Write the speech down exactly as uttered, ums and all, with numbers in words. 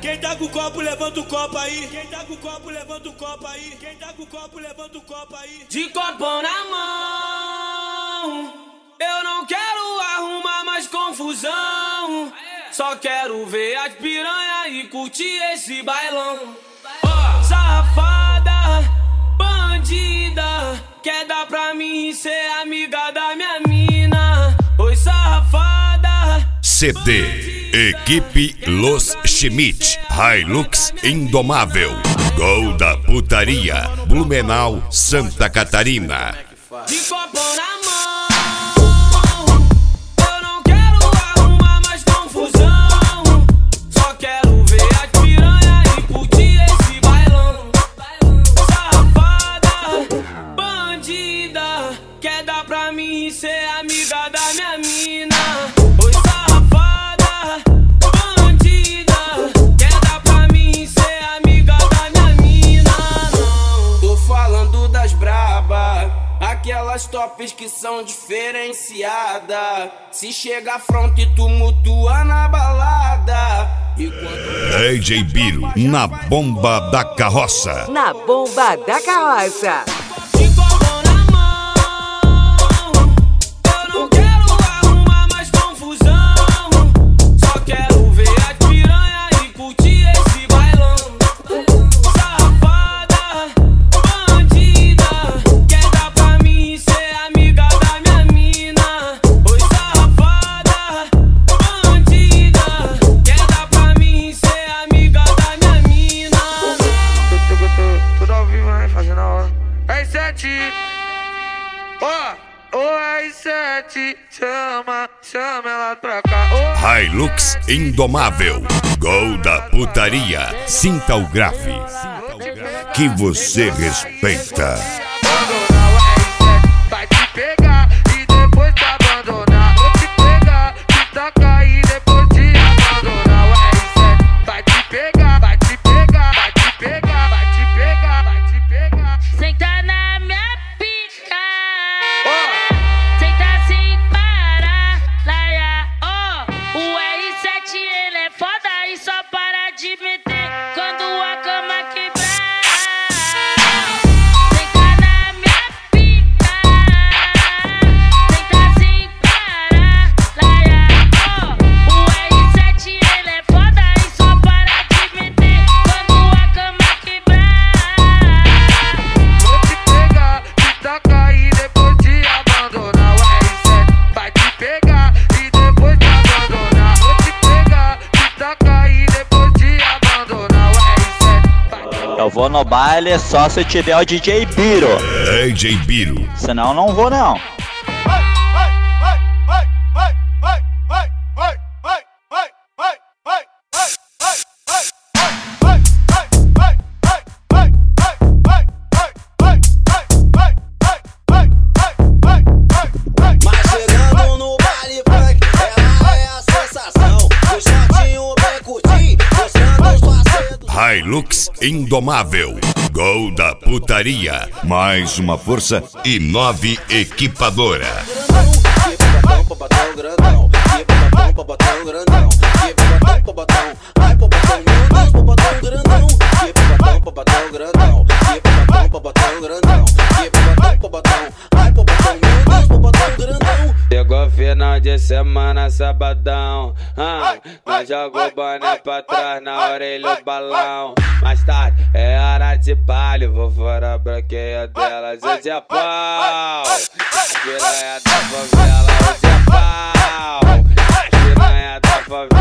Quem tá com o copo, levanta o copo aí. Quem tá com o copo, levanta o copo aí. Quem tá com o copo, levanta o copo aí. De copão na mão, eu não quero arrumar mais confusão. Só quero ver as piranha e curtir esse bailão. Oh, safada, bandida, quer dar pra mim ser amiga da minha mina. Oi, safada. C D Equipe Los Schmidt, Hilux Indomável, Gol da Putaria, Blumenau, Santa Catarina. De copão na mão, eu não quero arrumar mais confusão. Só quero ver as piranha e curtir esse bailão. Safada, bandida, quer dar pra mim ser amiga da minha mina. Oi, safada, bandida, quer dar pra mim ser amiga da minha mina. Não, tô falando das braba, aquelas tops que são diferenciadas. Se chega fronte, tu mutua na balada. D J Biro, na bomba da carroça. Na bomba da carroça. De copão na mão, eu não quero arrumar mais confusão. Só quero ver as piranha e curtir esse bailão. Safada, bandida, quer dar pra mim ser amiga da minha mina. Oi, safada, bandida, quer dar pra mim ser amiga da minha mina. Tudo ao vivo, né? Fazendo a hora. R sete, ó, ô R sete, chama, chama ela pra cá. Ô. Hilux Indomável, Gol da Putaria, sinta o grave que você respeita. Vai te pegar e depois te abandonar. Vou te pegar, te tacar e depois te abandonar. O R sete vai te pegar, vai te pegar, vai te pegar, vai te pegar, vai te pegar. Senta na minha pica, senta sem parar, laia, ó. O R sete ele é foda e só para de meter quando a cama quebrar. Senta na minha pica, senta sem parar, laia, ó. O R sete ele é foda e só para de meter quando a cama quebrar. Vou te pegar, te tacar e depois te abandonar. O R sete vai te pegar e depois te abandonar. Vou te pegar, te tacar e depois te abandonar. O R sete vai. Eu vou no baile só se tiver o D J Biro, D J Biro, senão não vou não. Mas chegando no baile funk, ela é a sensação. O shortinho bem curtinho, mostrando os facetos. Hilux Indomável, Gol da Putaria, mais uma força e nove equipadora. Que popotão, popotão grandão. Que popotão, popotão grandão. Que popotão, popotão. Ai, popotão, meu Deus, popotão grandão. Que popotão, popotão grandão. Que popotão, popotão grandão. Que popotão, popotão. Ai, popotão, meu Deus, popotão grandão. Chegou final de semana, sabadão. Ah, nós jogou boné pra trás na orelha o balão. Mais tarde é hora de baile, vou fora a branqueia delas. Hoje é pau, piranha da favela, hoje é pau, piranha da favela.